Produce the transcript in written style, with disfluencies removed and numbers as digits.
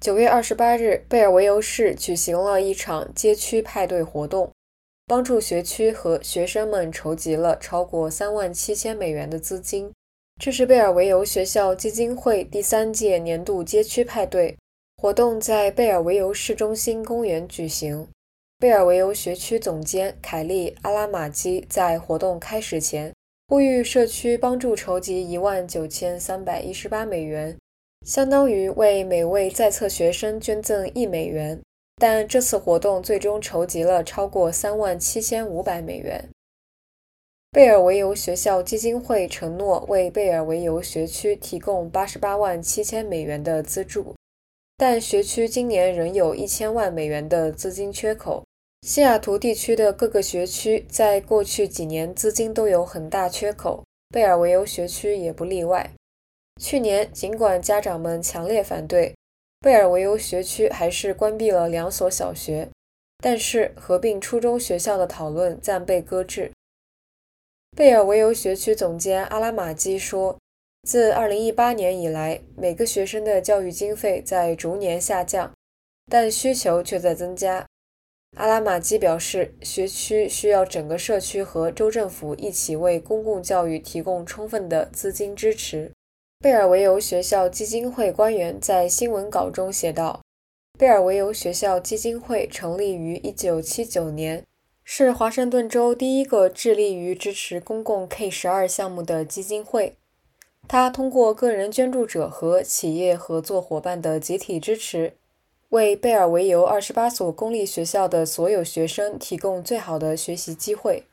9月28日，贝尔维尤市举行了一场街区派对活动，帮助学区和学生们筹集了超过37000美元的资金。这是贝尔维尤学校基金会第3届年度街区派对，活动在贝尔维尤市中心公园举行。贝尔维尤学区总监凯利·阿拉马基在活动开始前呼吁社区帮助筹集19318美元，相当于为每位在册学生捐赠$1，但这次活动最终筹集了超过37500美元。贝尔维尤学校基金会承诺为贝尔维尤学区提供887000美元的资助，但学区今年仍有1000万美元的资金缺口。西雅图地区的各个学区在过去几年资金都有很大缺口，贝尔维尤学区也不例外。去年，尽管家长们强烈反对，贝尔维尤学区还是关闭了2所小学，但是合并初中学校的讨论暂被搁置。贝尔维尤学区总监阿拉马基说，自2018年以来，每个学生的教育经费在逐年下降，但需求却在增加。阿拉马基表示，学区需要整个社区和州政府一起为公共教育提供充分的资金支持。贝尔维尤学校基金会官员在新闻稿中写道，贝尔维尤学校基金会成立于1979年，是华盛顿州第一个致力于支持公共 K-12 项目的基金会。它通过个人捐助者和企业合作伙伴的集体支持，为贝尔维尤28所公立学校的所有学生提供最好的学习机会。